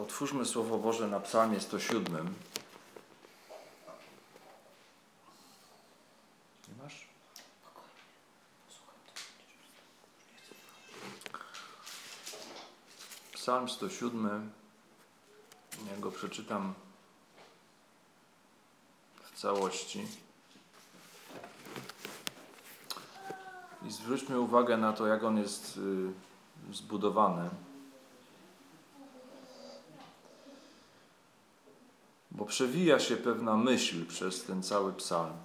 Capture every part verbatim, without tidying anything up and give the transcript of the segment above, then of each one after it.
Otwórzmy Słowo Boże na Psalmie sto siedem. Nie masz? Psalm sto siedem. Ja go przeczytam w całości. I zwróćmy uwagę na to, jak on jest y, zbudowany. Bo przewija się pewna myśl przez ten cały psalm.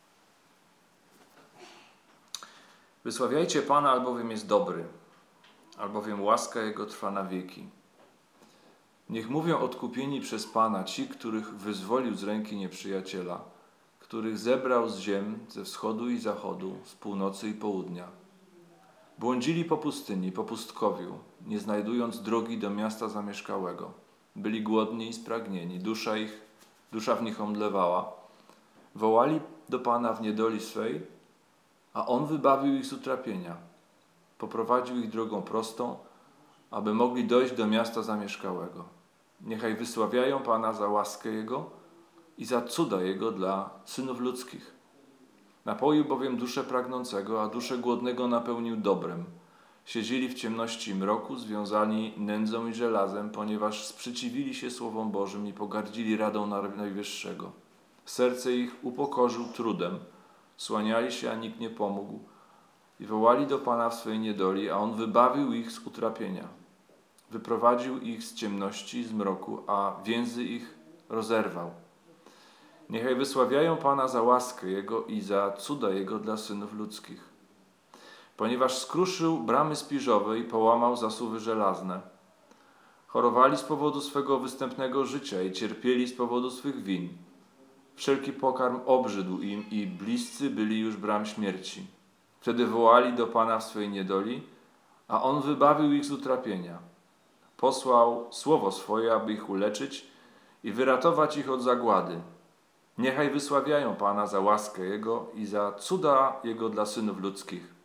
Wysławiajcie Pana, albowiem jest dobry, albowiem łaska Jego trwa na wieki. Niech mówią odkupieni przez Pana ci, których wyzwolił z ręki nieprzyjaciela, których zebrał z ziem, ze wschodu i zachodu, z północy i południa. Błądzili po pustyni, po pustkowiu, nie znajdując drogi do miasta zamieszkałego. Byli głodni i spragnieni, dusza ich, dusza w nich omdlewała. Wołali do Pana w niedoli swej, a On wybawił ich z utrapienia. Poprowadził ich drogą prostą, aby mogli dojść do miasta zamieszkałego. Niechaj wysławiają Pana za łaskę Jego i za cuda Jego dla synów ludzkich. Napoił bowiem duszę pragnącego, a duszę głodnego napełnił dobrem. Siedzieli w ciemności i mroku, związani nędzą i żelazem, ponieważ sprzeciwili się Słowom Bożym i pogardzili radą Najwyższego. Serce ich upokorzył trudem, słaniali się, a nikt nie pomógł. I wołali do Pana w swej niedoli, a On wybawił ich z utrapienia. Wyprowadził ich z ciemności, z mroku, a więzy ich rozerwał. Niechaj wysławiają Pana za łaskę Jego i za cuda Jego dla synów ludzkich. Ponieważ skruszył bramy spiżowe i połamał zasuwy żelazne. Chorowali z powodu swego występnego życia i cierpieli z powodu swych win. Wszelki pokarm obrzydł im i bliscy byli już bram śmierci. Wtedy wołali do Pana w swej niedoli, a On wybawił ich z utrapienia. Posłał słowo swoje, aby ich uleczyć i wyratować ich od zagłady. Niechaj wysławiają Pana za łaskę Jego i za cuda Jego dla synów ludzkich.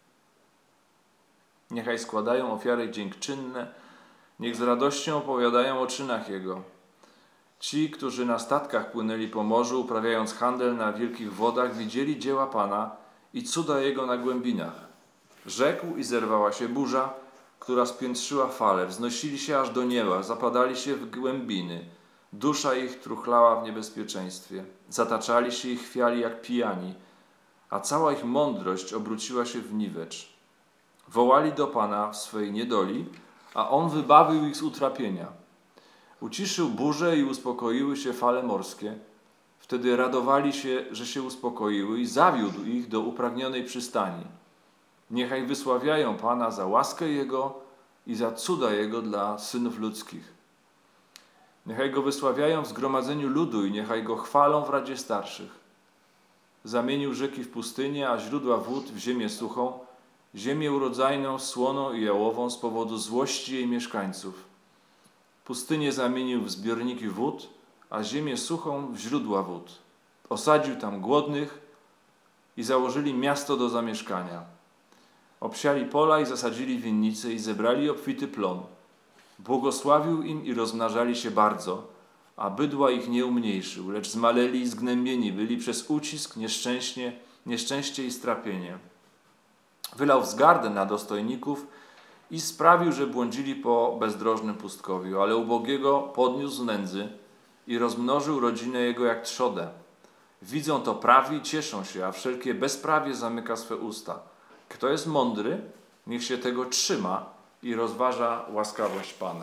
Niechaj składają ofiary dziękczynne, niech z radością opowiadają o czynach Jego. Ci, którzy na statkach płynęli po morzu, uprawiając handel na wielkich wodach, widzieli dzieła Pana i cuda Jego na głębinach. Rzekł i zerwała się burza, która spiętrzyła fale, wznosili się aż do nieba, zapadali się w głębiny. Dusza ich truchlała w niebezpieczeństwie. Zataczali się i chwiali jak pijani, a cała ich mądrość obróciła się w niwecz. Wołali do Pana w swej niedoli, a On wybawił ich z utrapienia. Uciszył burzę i uspokoiły się fale morskie. Wtedy radowali się, że się uspokoiły i zawiódł ich do upragnionej przystani. Niechaj wysławiają Pana za łaskę Jego i za cuda Jego dla synów ludzkich. Niechaj Go wysławiają w zgromadzeniu ludu i niechaj Go chwalą w radzie starszych. Zamienił rzeki w pustynię, a źródła wód w ziemię suchą, ziemię urodzajną, słoną i jałową z powodu złości jej mieszkańców. Pustynię zamienił w zbiorniki wód, a ziemię suchą w źródła wód. Osadził tam głodnych i założyli miasto do zamieszkania. Obsiali pola i zasadzili winnice i zebrali obfity plon. Błogosławił im i rozmnażali się bardzo, a bydła ich nie umniejszył, lecz zmaleli i zgnębieni byli przez ucisk, nieszczęście, nieszczęście i strapienie. Wylał wzgardę na dostojników i sprawił, że błądzili po bezdrożnym pustkowiu, ale ubogiego podniósł z nędzy i rozmnożył rodzinę jego jak trzodę. Widzą to prawi i cieszą się, a wszelkie bezprawie zamyka swe usta. Kto jest mądry, niech się tego trzyma i rozważa łaskawość Pana.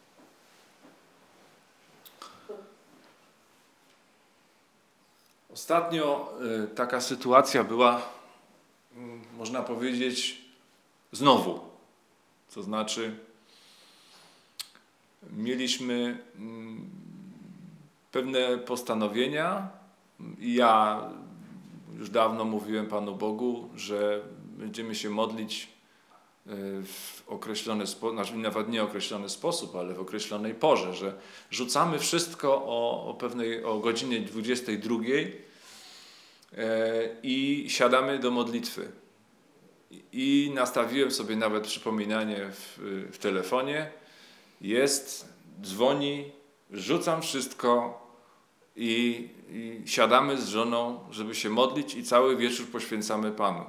Ostatnio y, taka sytuacja była, y, można powiedzieć, znowu. To znaczy, mieliśmy y, pewne postanowienia i ja już dawno mówiłem Panu Bogu, że będziemy się modlić w określony sposób, znaczy nawet nie określony sposób, ale w określonej porze, że rzucamy wszystko o, o pewnej, o godzinie dwudziestej drugiej i siadamy do modlitwy. I nastawiłem sobie nawet przypominanie w, w telefonie. Jest, dzwoni rzucam wszystko i, i siadamy z żoną, żeby się modlić i cały wieczór poświęcamy Panu.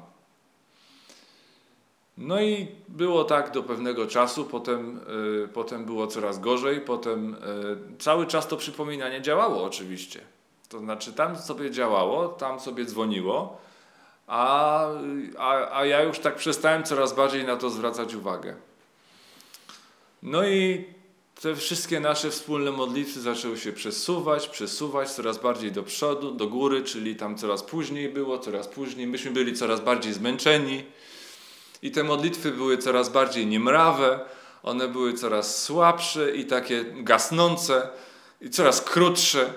No i było tak do pewnego czasu, potem, y, potem było coraz gorzej, potem y, cały czas to przypominanie działało oczywiście. To znaczy tam sobie działało, tam sobie dzwoniło, a, a, a ja już tak przestałem coraz bardziej na to zwracać uwagę. No i te wszystkie nasze wspólne modlitwy zaczęły się przesuwać, przesuwać coraz bardziej do przodu, do góry, czyli tam coraz później było, coraz później. Myśmy byli coraz bardziej zmęczeni i te modlitwy były coraz bardziej niemrawe, one były coraz słabsze i takie gasnące i coraz krótsze.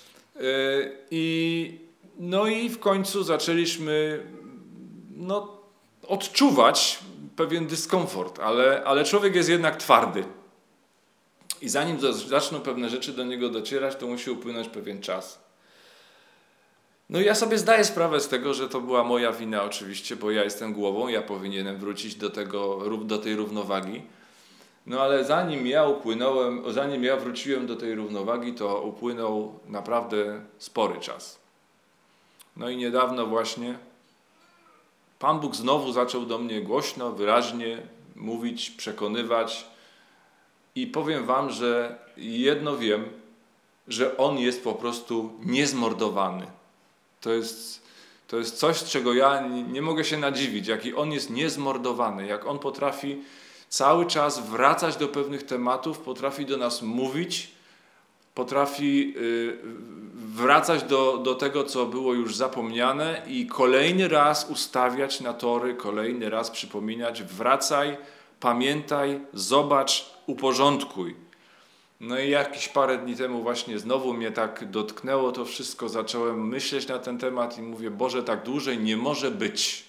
I, no i w końcu zaczęliśmy no, odczuwać pewien dyskomfort, ale, ale człowiek jest jednak twardy. I zanim zaczną pewne rzeczy do niego docierać, to musi upłynąć pewien czas. No i ja sobie zdaję sprawę z tego, że to była moja wina oczywiście, bo ja jestem głową, ja powinienem wrócić do, tego, do tej równowagi. No ale zanim ja upłynąłem, zanim ja wróciłem do tej równowagi, to upłynął naprawdę spory czas. No i niedawno właśnie Pan Bóg znowu zaczął do mnie głośno, wyraźnie mówić, przekonywać i powiem wam, że jedno wiem, że On jest po prostu niezmordowany. To jest, to jest coś, czego ja nie, nie mogę się nadziwić, jaki On jest niezmordowany, jak On potrafi cały czas wracać do pewnych tematów, potrafi do nas mówić, potrafi yy, wracać do, do tego, co było już zapomniane i kolejny raz ustawiać na tory, kolejny raz przypominać, wracaj, pamiętaj, zobacz, uporządkuj. No i jakieś parę dni temu właśnie znowu mnie tak dotknęło to wszystko, zacząłem myśleć na ten temat i mówię, Boże, tak dłużej nie może być.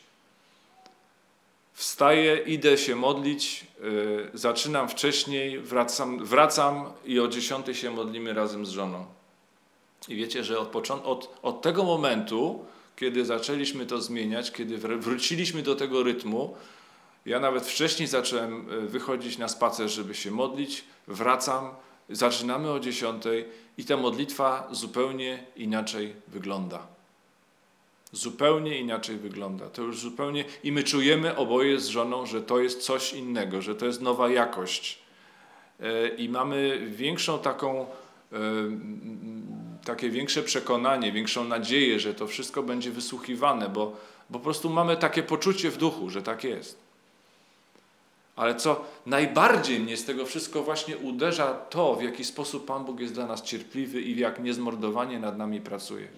Wstaję, idę się modlić, yy, zaczynam wcześniej, wracam, wracam i o dziesiątej się modlimy razem z żoną. I wiecie, że od, począt- od, od tego momentu, kiedy zaczęliśmy to zmieniać, kiedy wróciliśmy do tego rytmu, ja nawet wcześniej zacząłem wychodzić na spacer, żeby się modlić, wracam, zaczynamy o dziesiątej i ta modlitwa zupełnie inaczej wygląda. Zupełnie inaczej wygląda. To już zupełnie i my czujemy oboje z żoną, że to jest coś innego, że to jest nowa jakość. I mamy większą taką, takie większe przekonanie, większą nadzieję, że to wszystko będzie wysłuchiwane, bo, bo po prostu mamy takie poczucie w duchu, że tak jest. Ale co najbardziej mnie z tego wszystko właśnie uderza, to w jaki sposób Pan Bóg jest dla nas cierpliwy i jak niezmordowanie nad nami pracuje.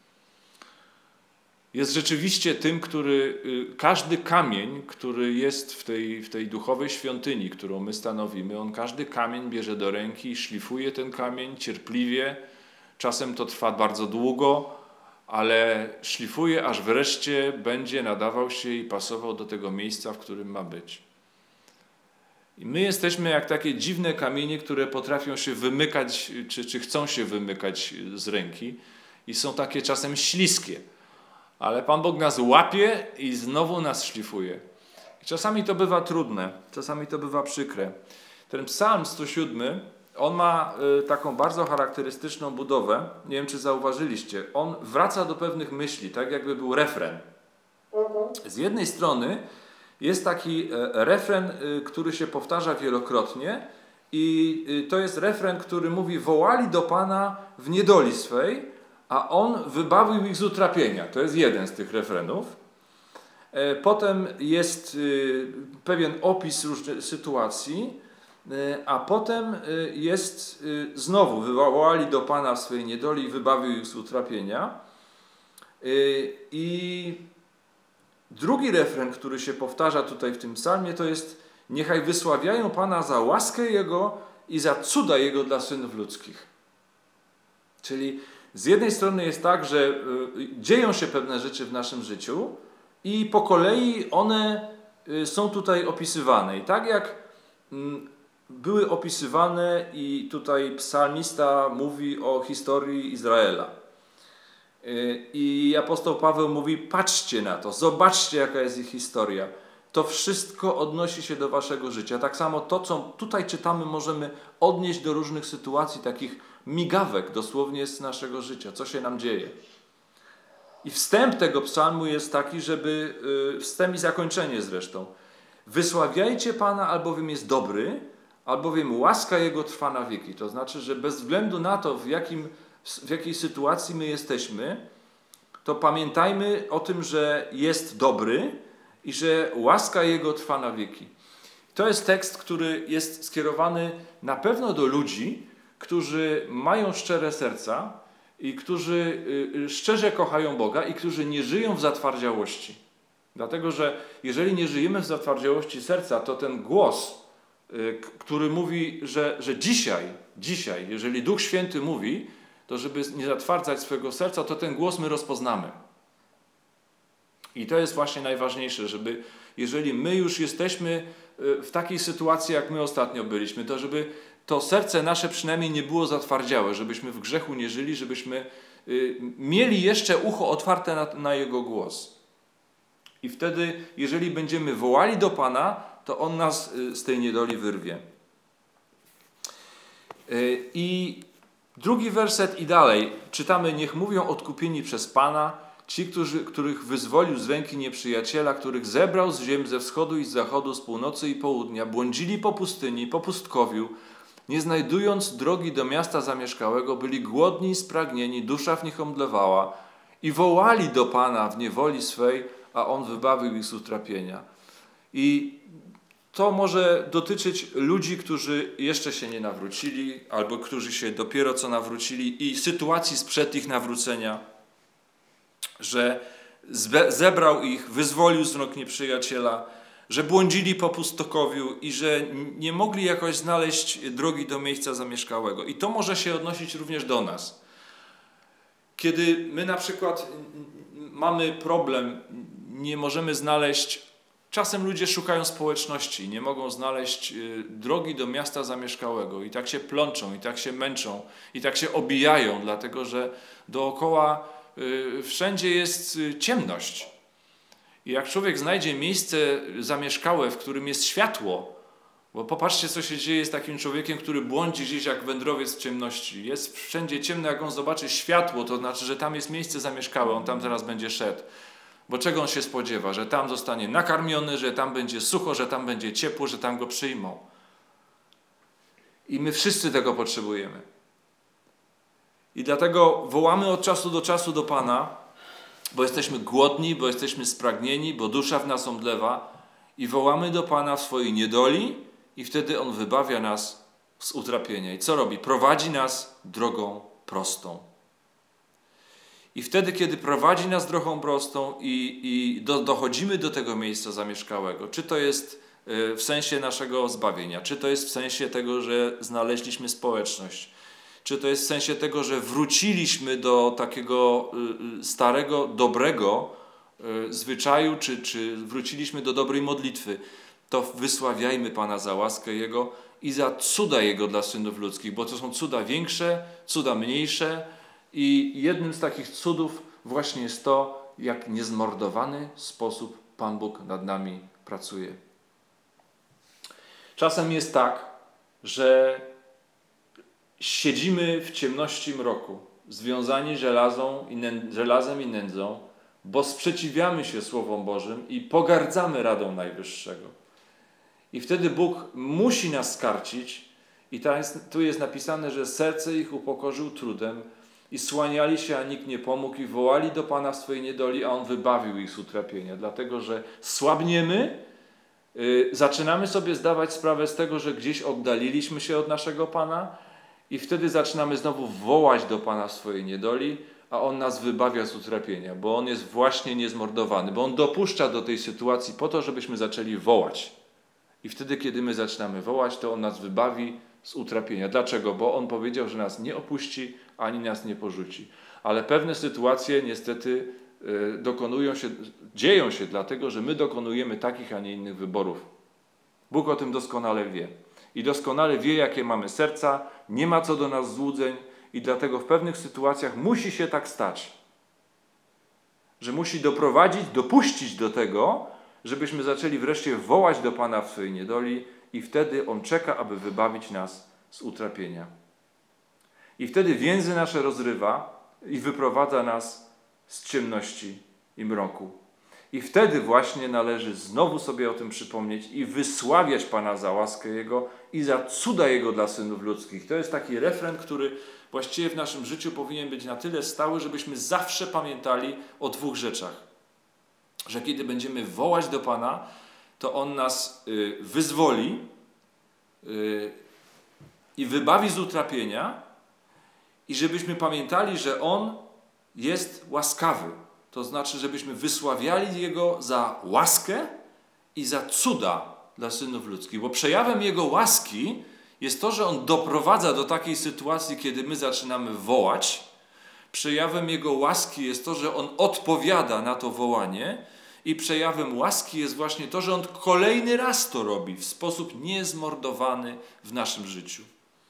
Jest rzeczywiście tym, który, każdy kamień, który jest w tej, w tej duchowej świątyni, którą my stanowimy, on każdy kamień bierze do ręki, szlifuje ten kamień cierpliwie, czasem to trwa bardzo długo, ale szlifuje, aż wreszcie będzie nadawał się i pasował do tego miejsca, w którym ma być. I my jesteśmy jak takie dziwne kamienie, które potrafią się wymykać, czy, czy chcą się wymykać z ręki i są takie czasem śliskie. Ale Pan Bóg nas łapie i znowu nas szlifuje. I czasami to bywa trudne, czasami to bywa przykre. Ten psalm sto siedem, on ma y, taką bardzo charakterystyczną budowę. Nie wiem, czy zauważyliście. On wraca do pewnych myśli, tak jakby był refren. Z jednej strony jest taki refren, który się powtarza wielokrotnie i to jest refren, który mówi: wołali do Pana w niedoli swej, a On wybawił ich z utrapienia. To jest jeden z tych refrenów. Potem jest pewien opis różnych sytuacji, a potem jest znowu: wywołali do Pana w swej niedoli i wybawił ich z utrapienia. I drugi refren, który się powtarza tutaj w tym psalmie, to jest: niechaj wysławiają Pana za łaskę Jego i za cuda Jego dla synów ludzkich. Czyli z jednej strony jest tak, że y, dzieją się pewne rzeczy w naszym życiu i po kolei one y, są tutaj opisywane. I tak jak y, były opisywane i tutaj psalmista mówi o historii Izraela. I apostoł Paweł mówi: patrzcie na to, zobaczcie, jaka jest ich historia. To wszystko odnosi się do waszego życia. Tak samo to, co tutaj czytamy, możemy odnieść do różnych sytuacji takich migawek dosłownie z naszego życia, co się nam dzieje. I wstęp tego psalmu jest taki, żeby, wstęp i zakończenie zresztą. Wysławiajcie Pana, albowiem jest dobry, albowiem łaska Jego trwa na wieki. To znaczy, że bez względu na to, w, jakim, w jakiej sytuacji my jesteśmy, to pamiętajmy o tym, że jest dobry i że łaska Jego trwa na wieki. To jest tekst, który jest skierowany na pewno do ludzi, którzy mają szczere serca i którzy szczerze kochają Boga i którzy nie żyją w zatwardziałości. Dlatego, że jeżeli nie żyjemy w zatwardziałości serca, to ten głos, który mówi, że, że dzisiaj, dzisiaj, jeżeli Duch Święty mówi, to żeby nie zatwardzać swojego serca, to ten głos my rozpoznamy. I to jest właśnie najważniejsze, żeby jeżeli my już jesteśmy w takiej sytuacji, jak my ostatnio byliśmy, to żeby to serce nasze przynajmniej nie było zatwardziałe, żebyśmy w grzechu nie żyli, żebyśmy mieli jeszcze ucho otwarte na, na Jego głos. I wtedy, jeżeli będziemy wołali do Pana, to On nas z tej niedoli wyrwie. I drugi werset i dalej czytamy: niech mówią odkupieni przez Pana, ci, którzy, których wyzwolił z ręki nieprzyjaciela, których zebrał z ziem ze wschodu i z zachodu, z północy i południa, błądzili po pustyni, po pustkowiu, nie znajdując drogi do miasta zamieszkałego, byli głodni i spragnieni, dusza w nich omdlewała i wołali do Pana w niewoli swej, a On wybawił ich z utrapienia. I to może dotyczyć ludzi, którzy jeszcze się nie nawrócili, albo którzy się dopiero co nawrócili i sytuacji sprzed ich nawrócenia, że zebrał ich, wyzwolił z rąk nieprzyjaciela, że błądzili po pustokowiu i że nie mogli jakoś znaleźć drogi do miejsca zamieszkałego. I to może się odnosić również do nas. Kiedy my na przykład mamy problem, nie możemy znaleźć, czasem ludzie szukają społeczności, nie mogą znaleźć drogi do miasta zamieszkałego i tak się plączą, i tak się męczą, i tak się obijają, dlatego że dookoła wszędzie jest ciemność. I jak człowiek znajdzie miejsce zamieszkałe, w którym jest światło, bo popatrzcie, co się dzieje z takim człowiekiem, który błądzi gdzieś jak wędrowiec w ciemności. Jest wszędzie ciemno, jak on zobaczy światło, to znaczy, że tam jest miejsce zamieszkałe, on tam zaraz będzie szedł. Bo czego on się spodziewa? Że tam zostanie nakarmiony, że tam będzie sucho, że tam będzie ciepło, że tam go przyjmą. I my wszyscy tego potrzebujemy. I dlatego wołamy od czasu do czasu do Pana, bo jesteśmy głodni, bo jesteśmy spragnieni, bo dusza w nas omdlewa i wołamy do Pana w swojej niedoli i wtedy On wybawia nas z utrapienia. I co robi? Prowadzi nas drogą prostą. I wtedy, kiedy prowadzi nas drogą prostą i, i do, dochodzimy do tego miejsca zamieszkałego, czy to jest w sensie naszego zbawienia, czy to jest w sensie tego, że znaleźliśmy społeczność, czy to jest w sensie tego, że wróciliśmy do takiego starego, dobrego zwyczaju, czy, czy wróciliśmy do dobrej modlitwy, to wysławiajmy Pana za łaskę Jego i za cuda Jego dla synów ludzkich, bo to są cuda większe, cuda mniejsze i jednym z takich cudów właśnie jest to, jak niezmordowany sposób Pan Bóg nad nami pracuje. Czasem jest tak, że siedzimy w ciemności mroku, związani żelazą i nę- żelazem i nędzą, bo sprzeciwiamy się Słowom Bożym i pogardzamy radą Najwyższego. I wtedy Bóg musi nas skarcić i tu jest napisane, że serce ich upokorzył trudem i słaniali się, a nikt nie pomógł i wołali do Pana w swojej niedoli, a On wybawił ich z utrapienia. Dlatego, że słabniemy, yy, zaczynamy sobie zdawać sprawę z tego, że gdzieś oddaliliśmy się od naszego Pana i wtedy zaczynamy znowu wołać do Pana w swojej niedoli, a On nas wybawia z utrapienia, bo On jest właśnie niezmordowany, bo On dopuszcza do tej sytuacji po to, żebyśmy zaczęli wołać. I wtedy, kiedy my zaczynamy wołać, to On nas wybawi z utrapienia. Dlaczego? Bo On powiedział, że nas nie opuści, ani nas nie porzuci. Ale pewne sytuacje niestety y, dokonują się, dzieją się dlatego, że my dokonujemy takich, a nie innych wyborów. Bóg o tym doskonale wie. I doskonale wie, jakie mamy serca, nie ma co do nas złudzeń i dlatego w pewnych sytuacjach musi się tak stać, że musi doprowadzić, dopuścić do tego, żebyśmy zaczęli wreszcie wołać do Pana w swojej niedoli i wtedy On czeka, aby wybawić nas z utrapienia. I wtedy więzy nasze rozrywa i wyprowadza nas z ciemności i mroku. I wtedy właśnie należy znowu sobie o tym przypomnieć i wysławiać Pana za łaskę Jego i za cuda Jego dla synów ludzkich. To jest taki refren, który właściwie w naszym życiu powinien być na tyle stały, żebyśmy zawsze pamiętali o dwóch rzeczach. Że kiedy będziemy wołać do Pana, to On nas y, wyzwoli y, i wybawi z utrapienia i żebyśmy pamiętali, że On jest łaskawy. To znaczy, żebyśmy wysławiali Jego za łaskę i za cuda dla synów ludzkich. Bo przejawem Jego łaski jest to, że On doprowadza do takiej sytuacji, kiedy my zaczynamy wołać. Przejawem Jego łaski jest to, że On odpowiada na to wołanie. I przejawem łaski jest właśnie to, że On kolejny raz to robi w sposób niezmordowany w naszym życiu.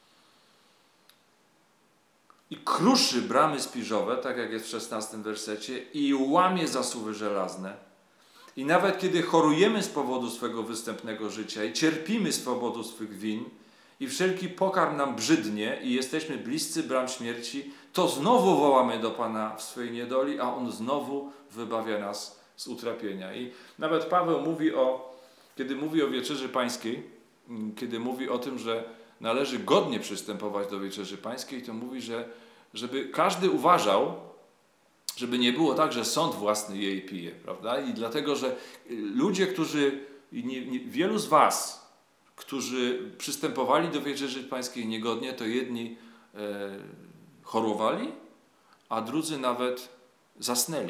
I kruszy bramy spiżowe, tak jak jest w szesnastym wersecie, i łamie zasuwy żelazne. I nawet kiedy chorujemy z powodu swego występnego życia i cierpimy z powodu swych win i wszelki pokarm nam brzydnie i jesteśmy bliscy bram śmierci, to znowu wołamy do Pana w swojej niedoli, a On znowu wybawia nas z utrapienia. I nawet Paweł mówi o, kiedy mówi o Wieczerzy Pańskiej, kiedy mówi o tym, że należy godnie przystępować do Wieczerzy Pańskiej, to mówi, że żeby każdy uważał, żeby nie było tak, że sąd własny je i pije, prawda? I dlatego, że ludzie, którzy, nie, nie, wielu z was, którzy przystępowali do Wieczerzy Pańskiej niegodnie, to jedni e, chorowali, a drudzy nawet zasnęli.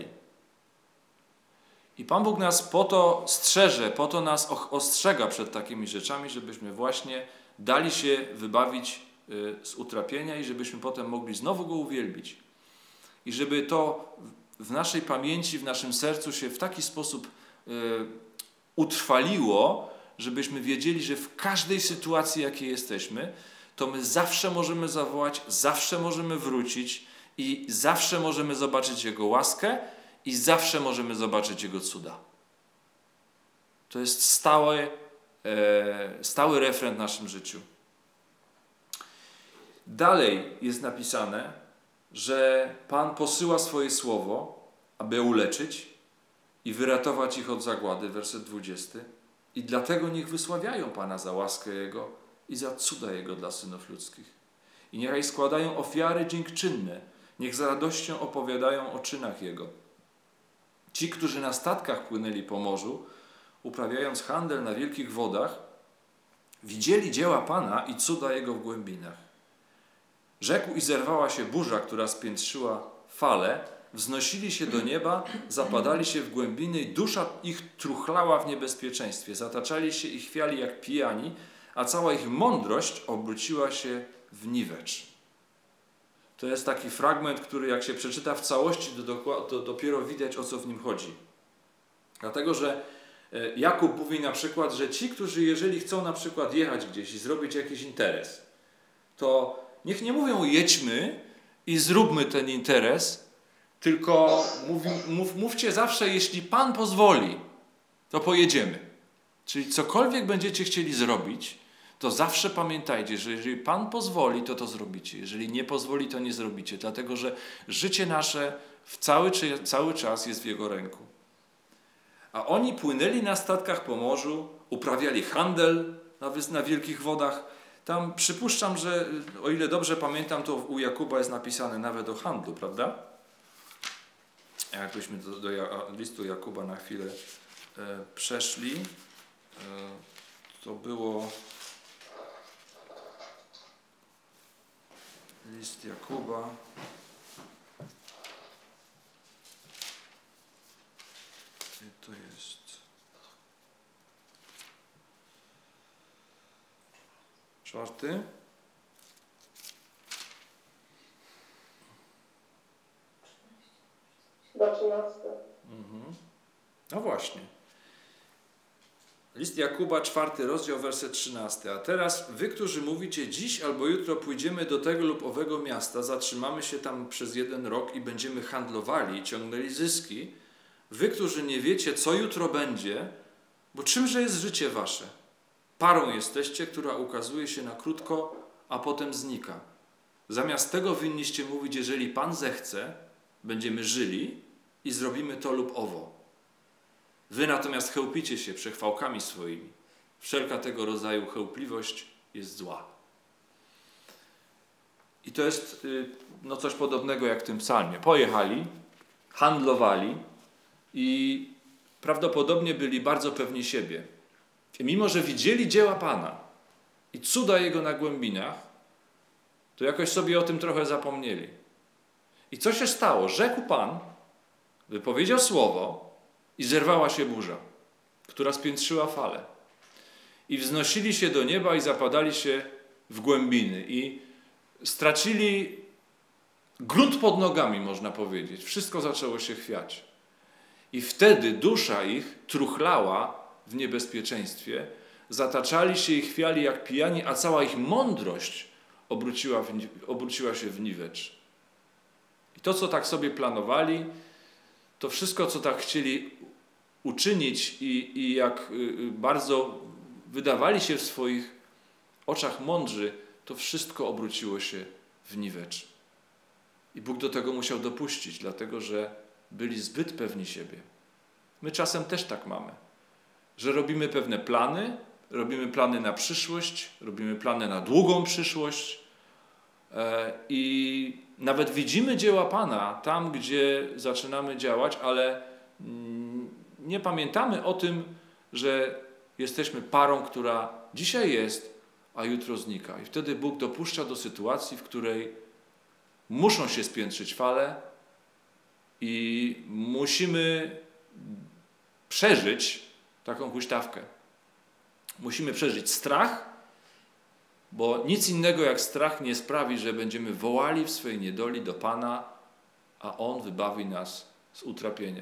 I Pan Bóg nas po to strzeże, po to nas ostrzega przed takimi rzeczami, żebyśmy właśnie dali się wybawić z utrapienia i żebyśmy potem mogli znowu Go uwielbić. I żeby to w naszej pamięci, w naszym sercu się w taki sposób utrwaliło, żebyśmy wiedzieli, że w każdej sytuacji, jakiej jesteśmy, to my zawsze możemy zawołać, zawsze możemy wrócić i zawsze możemy zobaczyć Jego łaskę i zawsze możemy zobaczyć Jego cuda. To jest stały, e, stały refren w naszym życiu. Dalej jest napisane, że Pan posyła swoje słowo, aby uleczyć i wyratować ich od zagłady, werset dwudziesty. I dlatego niech wysławiają Pana za łaskę Jego i za cuda Jego dla synów ludzkich. I niechaj składają ofiary dziękczynne, niech z radością opowiadają o czynach Jego. Ci, którzy na statkach płynęli po morzu, uprawiając handel na wielkich wodach, widzieli dzieła Pana i cuda Jego w głębinach. Rzekł i zerwała się burza, która spiętrzyła fale, wznosili się do nieba, zapadali się w głębiny i dusza ich truchlała w niebezpieczeństwie. Zataczali się i chwiali jak pijani, a cała ich mądrość obróciła się w niwecz. To jest taki fragment, który jak się przeczyta w całości, to, to dopiero widać, o co w nim chodzi. Dlatego, że Jakub mówi na przykład, że ci, którzy jeżeli chcą na przykład jechać gdzieś i zrobić jakiś interes, to niech nie mówią jedźmy i zróbmy ten interes, tylko mówi, mów, mówcie zawsze, jeśli Pan pozwoli, to pojedziemy. Czyli cokolwiek będziecie chcieli zrobić, to zawsze pamiętajcie, że jeżeli Pan pozwoli, to to zrobicie. Jeżeli nie pozwoli, to nie zrobicie. Dlatego, że życie nasze w cały, cały czas jest w Jego ręku. A oni płynęli na statkach po morzu, uprawiali handel na, na wielkich wodach. Tam przypuszczam, że o ile dobrze pamiętam, to u Jakuba jest napisane nawet o handlu, prawda? Jakbyśmy do, do listu Jakuba na chwilę e, przeszli, e, to było list Jakuba. Gdzie to jest? Czwarty. Do trzynasty. Mhm. No właśnie. List Jakuba, czwarty rozdział, werset trzynasty. A teraz wy, którzy mówicie, dziś albo jutro pójdziemy do tego lub owego miasta, zatrzymamy się tam przez jeden rok i będziemy handlowali, ciągnęli zyski. Wy, którzy nie wiecie, co jutro będzie, bo czymże jest życie wasze? Parą jesteście, która ukazuje się na krótko, a potem znika. Zamiast tego winniście mówić, jeżeli Pan zechce, będziemy żyli i zrobimy to lub owo. Wy natomiast chełpicie się przechwałkami swoimi. Wszelka tego rodzaju chełpliwość jest zła. I to jest no, coś podobnego jak w tym psalmie. Pojechali, handlowali i prawdopodobnie byli bardzo pewni siebie. I mimo, że widzieli dzieła Pana i cuda Jego na głębinach, to jakoś sobie o tym trochę zapomnieli. I co się stało? Rzekł Pan, wypowiedział słowo i zerwała się burza, która spiętrzyła fale. I wznosili się do nieba i zapadali się w głębiny. I stracili grunt pod nogami, można powiedzieć. Wszystko zaczęło się chwiać. I wtedy dusza ich truchlała w niebezpieczeństwie. Zataczali się i chwiali jak pijani, a cała ich mądrość obróciła, w, obróciła się w niwecz. I to, co tak sobie planowali, to wszystko, co tak chcieli uczynić i, i jak bardzo wydawali się w swoich oczach mądrzy, to wszystko obróciło się w niwecz. I Bóg do tego musiał dopuścić, dlatego że byli zbyt pewni siebie. My czasem też tak mamy, że robimy pewne plany, robimy plany na przyszłość, robimy plany na długą przyszłość e, i nawet widzimy dzieła Pana tam, gdzie zaczynamy działać, ale mm, nie pamiętamy o tym, że jesteśmy parą, która dzisiaj jest, a jutro znika. I wtedy Bóg dopuszcza do sytuacji, w której muszą się spiętrzyć fale i musimy przeżyć taką huśtawkę. Musimy przeżyć strach, bo nic innego jak strach nie sprawi, że będziemy wołali w swej niedoli do Pana, a On wybawi nas z utrapienia.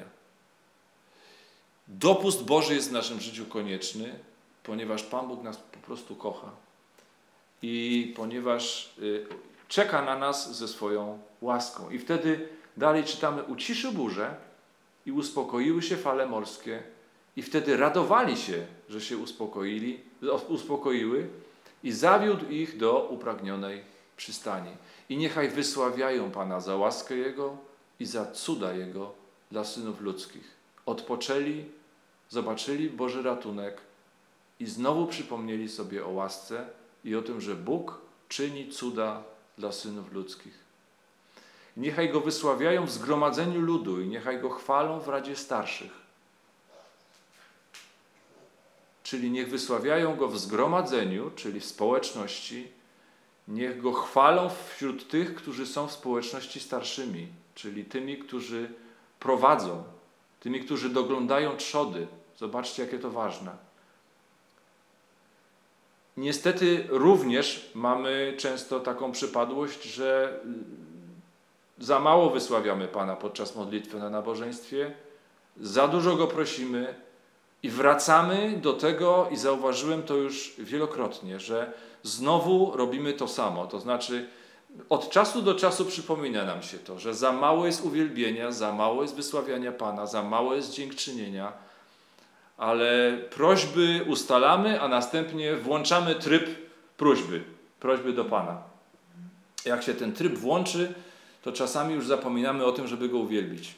Dopust Boży jest w naszym życiu konieczny, ponieważ Pan Bóg nas po prostu kocha i ponieważ y, czeka na nas ze swoją łaską. I wtedy dalej czytamy, uciszył burzę i uspokoiły się fale morskie i wtedy radowali się, że się uspokoili, uspokoiły i zawiódł ich do upragnionej przystani. I niechaj wysławiają Pana za łaskę Jego i za cuda Jego dla synów ludzkich. Odpoczęli, zobaczyli Boży ratunek i znowu przypomnieli sobie o łasce i o tym, że Bóg czyni cuda dla synów ludzkich. Niechaj Go wysławiają w zgromadzeniu ludu i niechaj Go chwalą w Radzie Starszych. Czyli niech wysławiają Go w zgromadzeniu, czyli w społeczności, niech Go chwalą wśród tych, którzy są w społeczności starszymi, czyli tymi, którzy prowadzą, tymi, którzy doglądają trzody. Zobaczcie, jakie to ważne. Niestety również mamy często taką przypadłość, że za mało wysławiamy Pana podczas modlitwy na nabożeństwie, za dużo Go prosimy i wracamy do tego, i zauważyłem to już wielokrotnie, że znowu robimy to samo. To znaczy od czasu do czasu przypomina nam się to, że za mało jest uwielbienia, za mało jest wysławiania Pana, za mało jest dziękczynienia, ale prośby ustalamy, a następnie włączamy tryb prośby, prośby do Pana. Jak się ten tryb włączy, to czasami już zapominamy o tym, żeby Go uwielbić.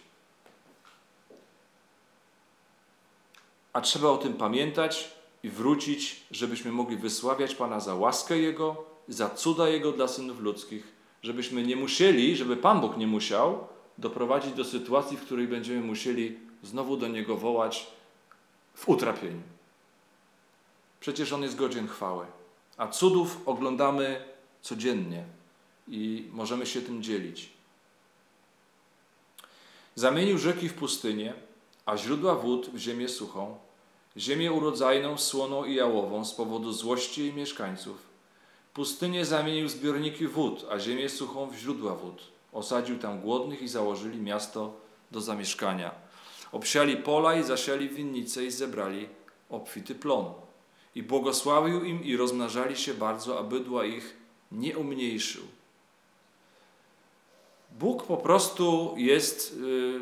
A trzeba o tym pamiętać i wrócić, żebyśmy mogli wysławiać Pana za łaskę Jego, za cuda Jego dla synów ludzkich, żebyśmy nie musieli, żeby Pan Bóg nie musiał doprowadzić do sytuacji, w której będziemy musieli znowu do Niego wołać w utrapieniu. Przecież On jest godzien chwały, a cudów oglądamy codziennie i możemy się tym dzielić. Zamienił rzeki w pustynię, a źródła wód w ziemię suchą, ziemię urodzajną, słoną i jałową z powodu złości jej mieszkańców. Pustynię zamienił w zbiorniki wód, a ziemię suchą w źródła wód. Osadził tam głodnych i założyli miasto do zamieszkania. Obsiali pola i zasiali winnice i zebrali obfity plon. I błogosławił im i rozmnażali się bardzo, a bydła ich nie umniejszył. Bóg po prostu jest yy,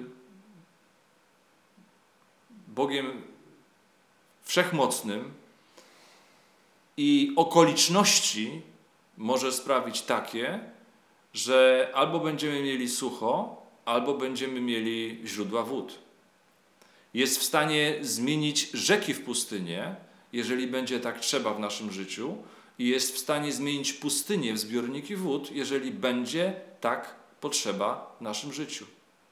Bogiem wszechmocnym i okoliczności może sprawić takie, że albo będziemy mieli sucho, albo będziemy mieli źródła wód. Jest w stanie zmienić rzeki w pustynię, jeżeli będzie tak trzeba w naszym życiu, i jest w stanie zmienić pustynię w zbiorniki wód, jeżeli będzie tak potrzeba w naszym życiu.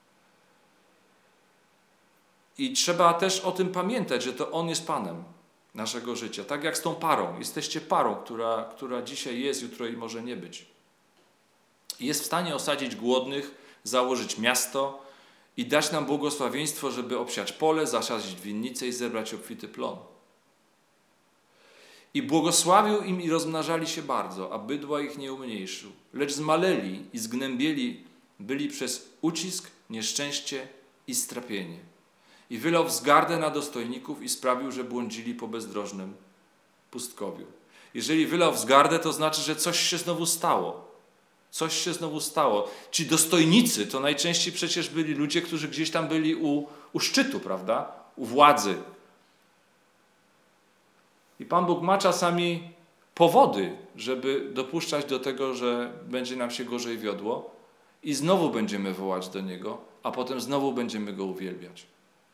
I trzeba też o tym pamiętać, że to On jest Panem naszego życia. Tak jak z tą parą. Jesteście parą, która, która dzisiaj jest, jutro jej może nie być. Jest w stanie osadzić głodnych, założyć miasto i dać nam błogosławieństwo, żeby obsiać pole, zasadzić winnicę i zebrać obfity plon. I błogosławił im i rozmnażali się bardzo, a bydła ich nie umniejszył. Lecz zmaleli i zgnębieli byli przez ucisk, nieszczęście i strapienie. I wylał wzgardę na dostojników i sprawił, że błądzili po bezdrożnym pustkowiu. Jeżeli wylał wzgardę, to znaczy, że coś się znowu stało. Coś się znowu stało. Ci dostojnicy to najczęściej przecież byli ludzie, którzy gdzieś tam byli u, u szczytu, prawda? U władzy. I Pan Bóg ma czasami powody, żeby dopuszczać do tego, że będzie nam się gorzej wiodło i znowu będziemy wołać do Niego, a potem znowu będziemy Go uwielbiać.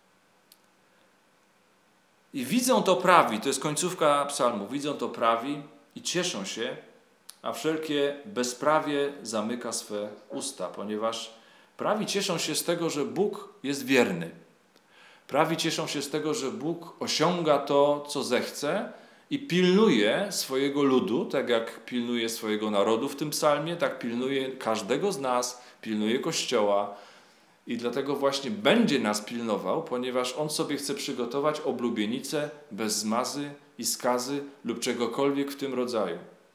I widzą to prawi, to jest końcówka psalmu, widzą to prawi i cieszą się, a wszelkie bezprawie zamyka swe usta, ponieważ prawi cieszą się z tego, że Bóg jest wierny. Prawi cieszą się z tego, że Bóg osiąga to, co zechce i pilnuje swojego ludu, tak jak pilnuje swojego narodu w tym psalmie, tak pilnuje każdego z nas, pilnuje Kościoła i dlatego właśnie będzie nas pilnował, ponieważ On sobie chce przygotować oblubienicę bez zmazy i skazy lub czegokolwiek w tym rodzaju.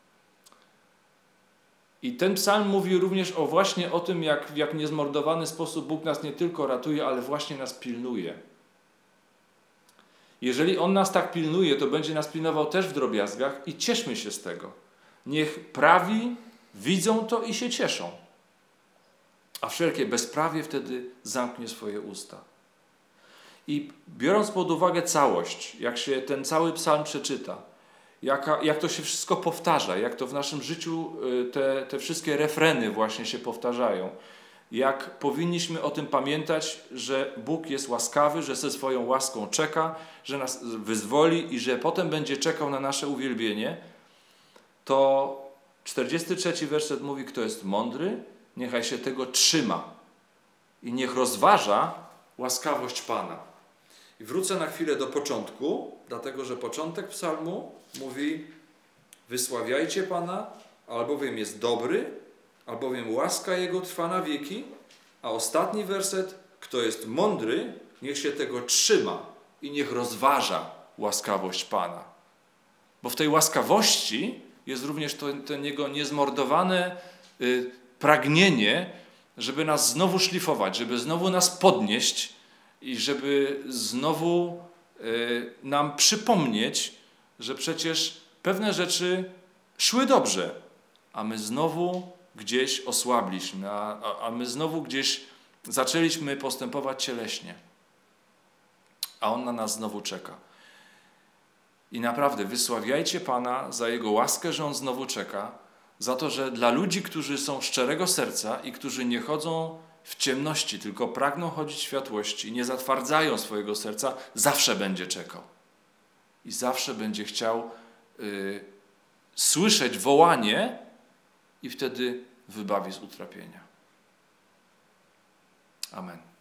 I ten psalm mówi również o właśnie o tym, jak w jak niezmordowany sposób Bóg nas nie tylko ratuje, ale właśnie nas pilnuje. Jeżeli On nas tak pilnuje, to będzie nas pilnował też w drobiazgach i cieszmy się z tego. Niech prawi widzą to i się cieszą. A wszelkie bezprawie wtedy zamknie swoje usta. I biorąc pod uwagę całość, jak się ten cały psalm przeczyta, jaka, jak to się wszystko powtarza, jak to w naszym życiu te, te wszystkie refreny właśnie się powtarzają, jak powinniśmy o tym pamiętać, że Bóg jest łaskawy, że ze swoją łaską czeka, że nas wyzwoli i że potem będzie czekał na nasze uwielbienie, to czterdziesty trzeci werset mówi, kto jest mądry, niechaj się tego trzyma i niech rozważa łaskawość Pana. I wrócę na chwilę do początku, dlatego że początek psalmu mówi: wysławiajcie Pana, albowiem jest dobry, albowiem łaska Jego trwa na wieki, a ostatni werset, kto jest mądry, niech się tego trzyma i niech rozważa łaskawość Pana. Bo w tej łaskawości jest również to, ten Jego niezmordowane y, pragnienie, żeby nas znowu szlifować, żeby znowu nas podnieść i żeby znowu y, nam przypomnieć, że przecież pewne rzeczy szły dobrze, a my znowu gdzieś osłabliśmy, a, a, a my znowu gdzieś zaczęliśmy postępować cieleśnie. A On na nas znowu czeka. I naprawdę wysławiajcie Pana za Jego łaskę, że On znowu czeka, za to, że dla ludzi, którzy są szczerego serca i którzy nie chodzą w ciemności, tylko pragną chodzić w światłości, nie zatwardzają swojego serca, zawsze będzie czekał. I zawsze będzie chciał y, słyszeć wołanie i wtedy wybawi z utrapienia. Amen.